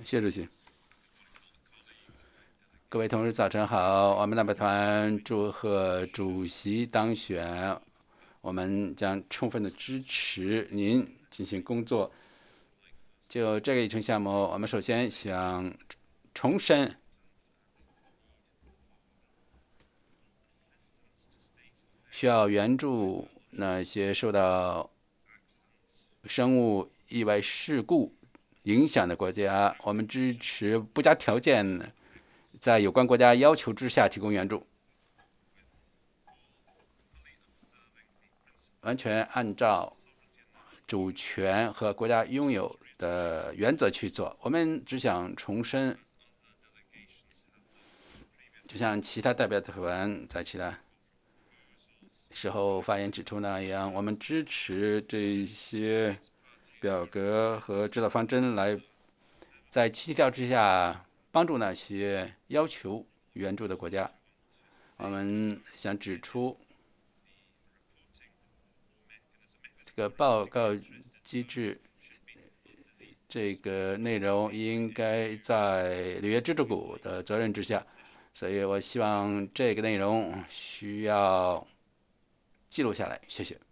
谢主席。各位同事，早晨好！我们代表团祝贺主席当选，我们将充分的支持您进行工作。就这个议程项目，我们首先想重申需要援助那些受到生物意外事故影响的国家，我们支持不加条件在有关国家要求之下提供援助，完全按照主权和国家拥有的原则去做。我们只想重申，就像其他代表团在其他时候发言指出那样，我们支持这些表格和指导方针来在七条之下帮助那些要求援助的国家。我们想指出，这个报告机制这个内容应该在里约支持谷的责任之下，所以我希望这个内容需要记录下来。谢谢。